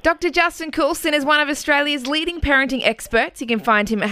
Dr. Justin Coulson is one of Australia's leading parenting experts. You can find him at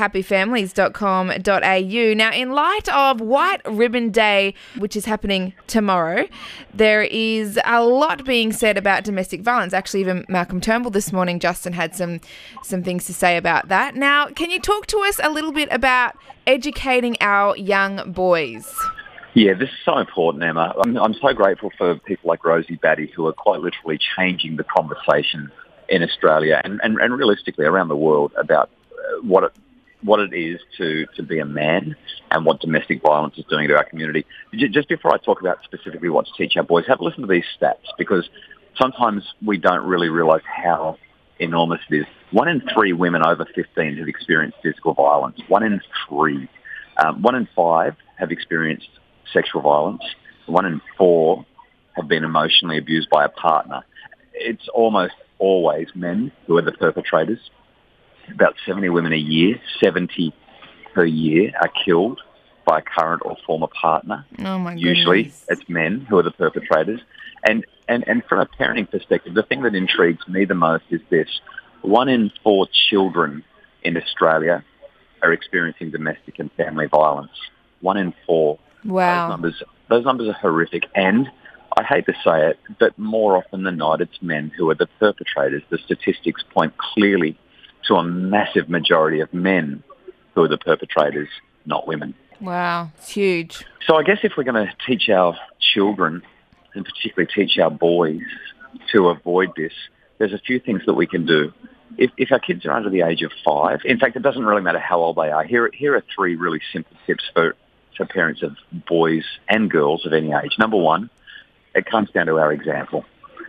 happyfamilies.com.au. Now, in light of White Ribbon Day, which is happening tomorrow, there is a lot being said about domestic violence. Actually, even Malcolm Turnbull this morning, Justin, had some things to say about that. Now, can you talk to us a little bit about educating our young boys? Yeah, this is so important, Emma. I'm so grateful for people like Rosie Batty who are quite literally changing the conversation in Australia and realistically around the world about what it is to be a man and what domestic violence is doing to our community. Just before I talk about specifically what to teach our boys, have a listen to these stats because sometimes we don't really realise how enormous it is. 1 in 3 women over 15 have experienced physical violence. 1 in 3. 1 in 5 have experienced sexual violence. 1 in 4 have been emotionally abused by a partner. It's almost always men who are the perpetrators. About 70 women a year, 70 per year, are killed by a current or former partner. Oh my goodness. Usually it's men who are the perpetrators. And from a parenting perspective, the thing that intrigues me the most is this. 1 in 4 children in Australia are experiencing domestic and family violence. 1 in 4. Wow. Those numbers are horrific. And I hate to say it, but more often than not, it's men who are the perpetrators. The statistics point clearly to a massive majority of men who are the perpetrators, not women. Wow, it's huge. So I guess if we're going to teach our children, and particularly teach our boys to avoid this, there's a few things that we can do. If our kids are under the age of 5, in fact, it doesn't really matter how old they are. Here are 3 really simple tips for parents of boys and girls of any age. Number 1, it comes down to our example.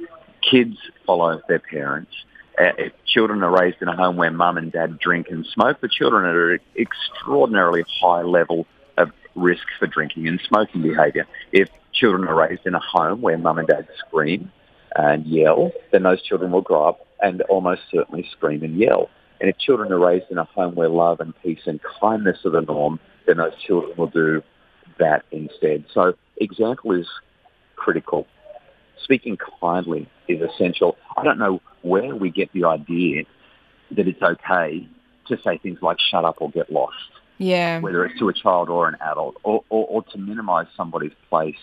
Kids follow their parents. If children are raised in a home where mum and dad drink and smoke, the children are at an extraordinarily high level of risk for drinking and smoking behaviour. If children are raised in a home where mum and dad scream and yell, then those children will grow up and almost certainly scream and yell. And if children are raised in a home where love and peace and kindness are the norm, then those children will do that instead. So example is critical. Speaking kindly is essential. I don't know where we get the idea that it's okay to say things like shut up or get lost. Yeah. Whether it's to a child or an adult, or to minimise somebody's place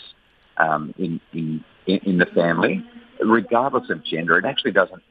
in the family, regardless of gender. It actually doesn't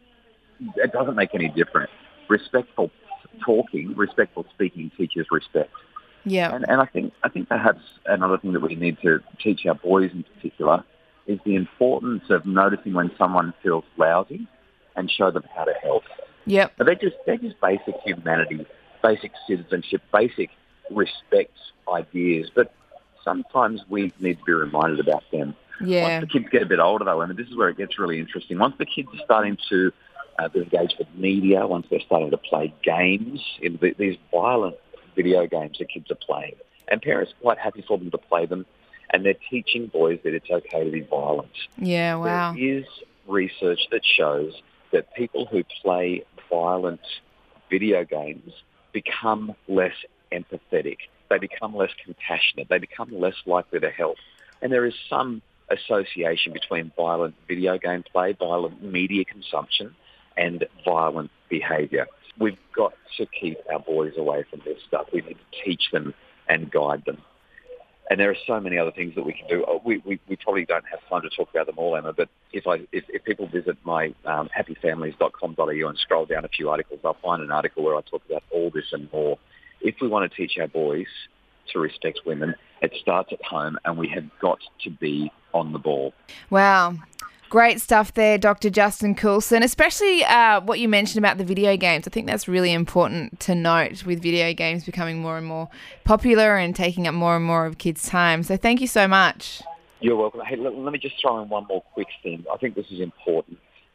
make any difference. Respectful talking, respectful speaking teaches respect. Yeah. And I think perhaps another thing that we need to teach our boys in particular is the importance of noticing when someone feels lousy and show them how to help. Yep. They're just basic humanity, basic citizenship, basic respect ideas, but sometimes we need to be reminded about them. Yeah. Once the kids get a bit older, though, and this is where it gets really interesting, once the kids are starting to be engaged with media, once they're starting to play games, in these violent video games that kids are playing, and parents are quite happy for them to play them, and they're teaching boys that it's okay to be violent. Yeah, wow. There is research that shows that people who play violent video games become less empathetic. They become less compassionate. They become less likely to help. And there is some association between violent video game play, violent media consumption, and violent behaviour. We've got to keep our boys away from this stuff. We need to teach them and guide them. And there are so many other things that we can do. We probably don't have time to talk about them all, Emma, but if people visit my happyfamilies.com.au and scroll down a few articles, they'll find an article where I talk about all this and more. If we want to teach our boys to respect women, it starts at home, and we have got to be on the ball. Wow. Great stuff there, Dr. Justin Coulson, especially what you mentioned about the video games. I think that's really important to note with video games becoming more and more popular and taking up more and more of kids' time. So thank you so much. You're welcome. Hey, let me just throw in one more quick thing. I think this is important.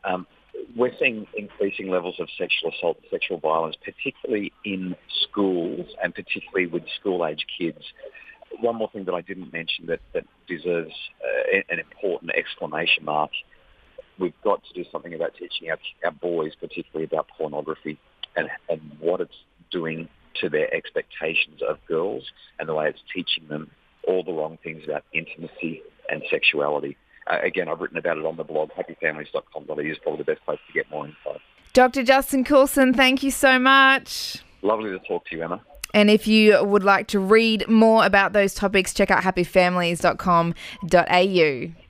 We're seeing increasing levels of sexual assault and sexual violence, particularly in schools and particularly with school-age kids. One more thing that I didn't mention that deserves an important exclamation mark. We've got to do something about teaching our boys, particularly about pornography and what it's doing to their expectations of girls and the way it's teaching them all the wrong things about intimacy and sexuality. Again, I've written about it on the blog. Happyfamilies.com.au is probably the best place to get more info. Dr. Justin Coulson, thank you so much. Lovely to talk to you, Emma. And if you would like to read more about those topics, check out happyfamilies.com.au.